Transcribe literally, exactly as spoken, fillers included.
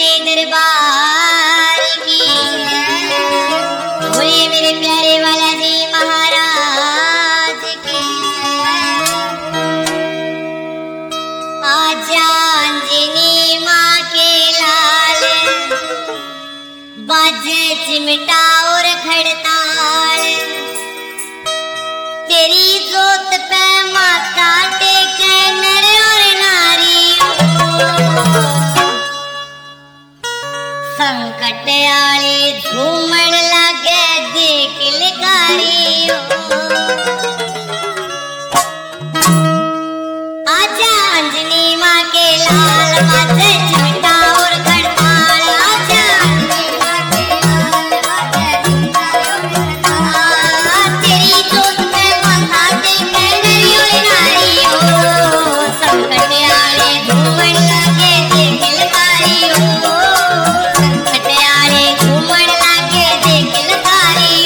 सच्चे दरबार की बोले मेरे प्यारे वाला जी महाराज की। आजा अंजनी माँ के लाल बाजे चिमटा और खड़ताल तेरी जोत पे माथा टेके नर और नारी संकट आले झूमण लागे देख लकारी आजा अंजनी माँ के लाल बाजे चिमटा और खड़ताल आजा अंजनी माँ के लाल बाजे चिमटा और खड़ताल तेरी जोत पे माथा टेके नर और नारी संकट आले झूमण लागे देख लकारी संकट आले झूमण लागे देख लकारी